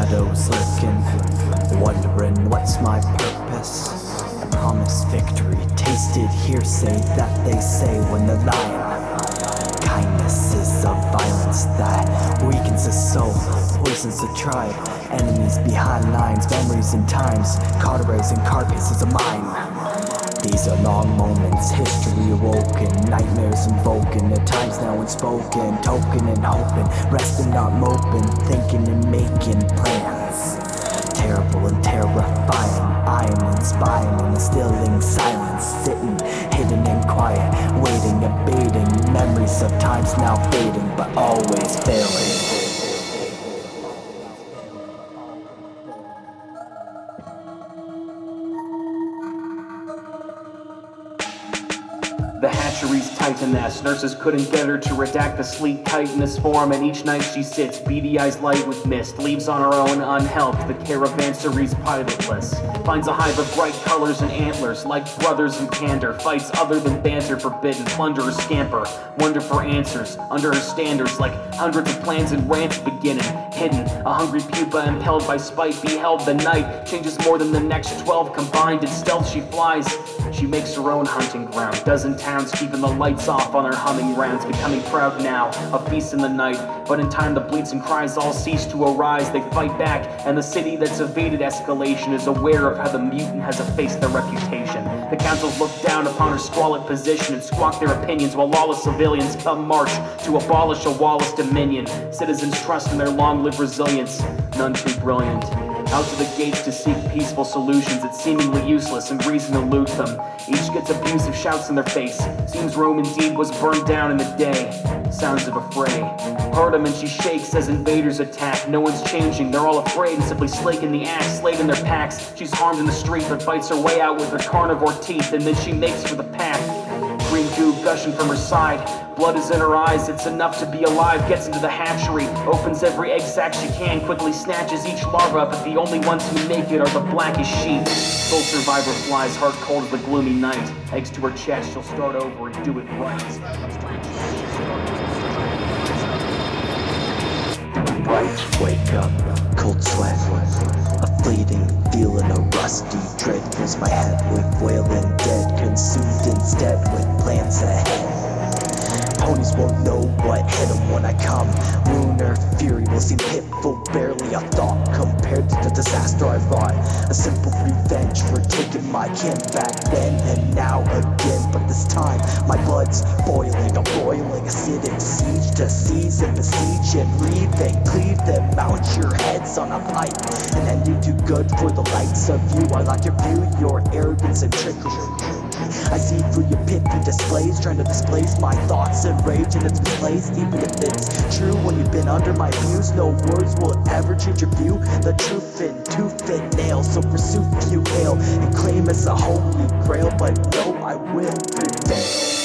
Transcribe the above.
shadows lurking, wondering what's my purpose. I promise victory, tasted hearsay that they say when they're lying. Kindness is a violence that weakens the soul, poisons the tribe. Enemies behind lines, memories and times, cauterizing carcasses of mine. These are long moments, history awoken, nightmares invoking, at times now unspoken, token and hoping, resting not moping, thinking and making plans. Terrible and terrifying, I am inspiring and instilling silence, sitting hidden and quiet, waiting and baiting, memories of times now fading, but always failing. The hatchery's titaness. Nurses couldn't get her to redact the sleek chitinous form, and each night she sits, beady eyes light with mist, leaves on her own unhelped, the caravanseries pilotless. Finds a hive of bright colors and antlers, like brothers in candor, fights other than banter, forbidden, plunder or scamper, wonder for answers, under her standards, like hundreds of plans and rants beginning, hidden, a hungry pupa impelled by spite, beheld the night, changes more than the next 12 combined, in stealth she flies, she makes her own hunting ground, dozen towns keeping the lights off on her humming rounds, becoming proud now, a feast in the night, but in time the bleats and cries all cease to arise, they fight back, and the city that's evaded escalation is aware of how the mutant has effaced their reputation. The councils look down upon her squalid position and squawk their opinions while lawless civilians come march to abolish a Wallace dominion. Citizens trust in their long-lived resilience, none too brilliant. Out to the gates to seek peaceful solutions, it's seemingly useless and reason elude them. Each gets abusive shouts in their face. Seems Rome indeed was burned down in a day. Sounds of a fray. Heard him and she shakes as invaders attack. No one's changing, they're all afraid and simply slaking the axe, slate in their packs. She's harmed in the street but fights her way out with her carnivore teeth, and then she makes for the path. Green goo gushing from her side, blood is in her eyes, it's enough to be alive. Gets into the hatchery, opens every egg sac she can, quickly snatches each larva, but the only ones who make it are the blackest sheep. Sole survivor flies, heart cold as the gloomy night. Eggs to her chest, she'll start over and do it right. Bright, wake up, cold sweat, a fleeting feeling, a rusty dread fills my head with wailing dead, consumed instead with plans ahead. Ponies won't know what hit them when I come. Lunar fury will seem pitiful, barely a thought compared to the disaster I wrought. A simple revenge for taking my kin back then and now again. But this time my blood's boiling, a roiling acidic siege to seize and besiege and read and cleave them. Mount your heads on a pike, and then you do good for the likes of you. I like your view, your arrogance and trickery. I see through your pithy displays, trying to displace my thoughts and rage in its misplaced. Even if it's true, when you've been under my views, no words will ever change your view. The truth in tooth and nail, so pursue you hail and claim as a holy grail, but no, I will prevail.